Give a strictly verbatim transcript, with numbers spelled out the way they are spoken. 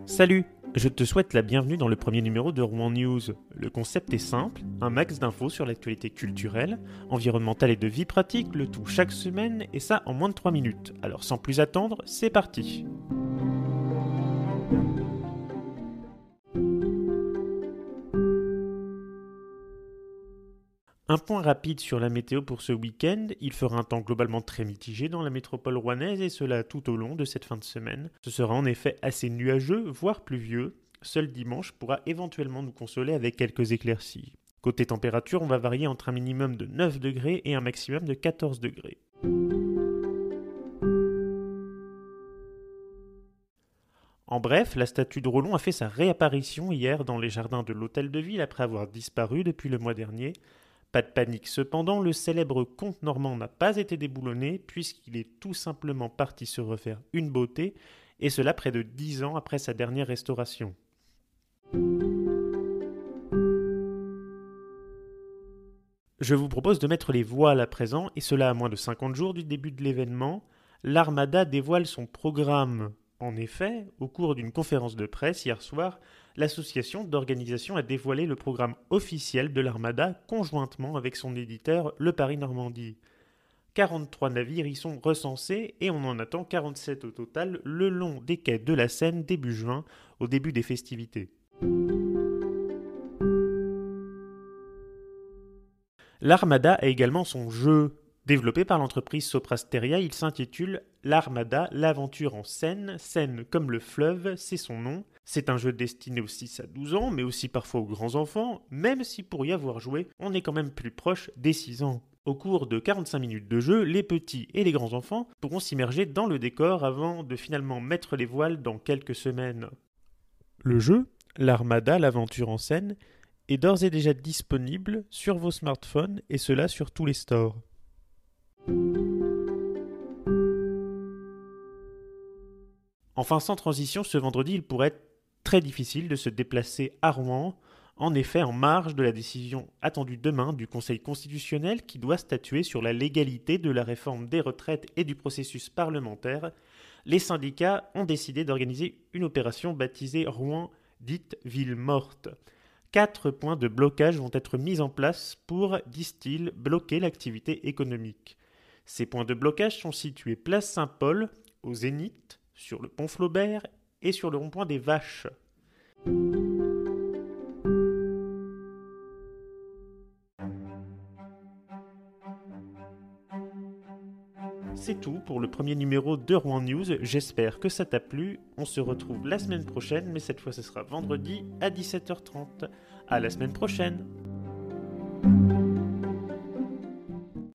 Salut, je te souhaite la bienvenue dans le premier numéro de Rouen News. Le concept est simple, un max d'infos sur l'actualité culturelle, environnementale et de vie pratique, le tout chaque semaine, et ça en moins de trois minutes. Alors sans plus attendre, c'est parti. Un point rapide sur la météo pour ce week-end, il fera un temps globalement très mitigé dans la métropole rouennaise et cela tout au long de cette fin de semaine. Ce sera en effet assez nuageux, voire pluvieux. Seul dimanche pourra éventuellement nous consoler avec quelques éclaircies. Côté température, on va varier entre un minimum de neuf degrés et un maximum de quatorze degrés. En bref, la statue de Rollon a fait sa réapparition hier dans les jardins de l'hôtel de ville après avoir disparu depuis le mois dernier. Pas de panique cependant, le célèbre comte normand n'a pas été déboulonné puisqu'il est tout simplement parti se refaire une beauté, et cela près de dix ans après sa dernière restauration. Je vous propose de mettre les voiles à présent, et cela à moins de cinquante jours du début de l'événement. L'Armada dévoile son programme. En effet, au cours d'une conférence de presse hier soir, l'association d'organisation a dévoilé le programme officiel de l'Armada conjointement avec son éditeur Le Paris Normandie. quarante-trois navires y sont recensés et on en attend quarante-sept au total le long des quais de la Seine début juin, au début des festivités. L'Armada a également son jeu. Développé par l'entreprise Soprasteria, il s'intitule L'Armada, l'aventure en Seine, Seine comme le fleuve, c'est son nom. C'est un jeu destiné aux six à douze ans, mais aussi parfois aux grands enfants, même si pour y avoir joué, on est quand même plus proche des six ans. Au cours de quarante-cinq minutes de jeu, les petits et les grands enfants pourront s'immerger dans le décor avant de finalement mettre les voiles dans quelques semaines. Le jeu, L'Armada, l'aventure en Seine, est d'ores et déjà disponible sur vos smartphones et cela sur tous les stores. Enfin, sans transition, ce vendredi, il pourrait être très difficile de se déplacer à Rouen, en effet en marge de la décision attendue demain du Conseil constitutionnel qui doit statuer sur la légalité de la réforme des retraites et du processus parlementaire. Les syndicats ont décidé d'organiser une opération baptisée Rouen dite Ville morte. Quatre points de blocage vont être mis en place pour, disent-ils, bloquer l'activité économique. Ces points de blocage sont situés place Saint-Paul, au Zénith, sur le pont Flaubert et sur le rond-point des Vaches. C'est tout pour le premier numéro de Rouen News, j'espère que ça t'a plu. On se retrouve la semaine prochaine, mais cette fois ce sera vendredi à dix-sept heures trente. À la semaine prochaine!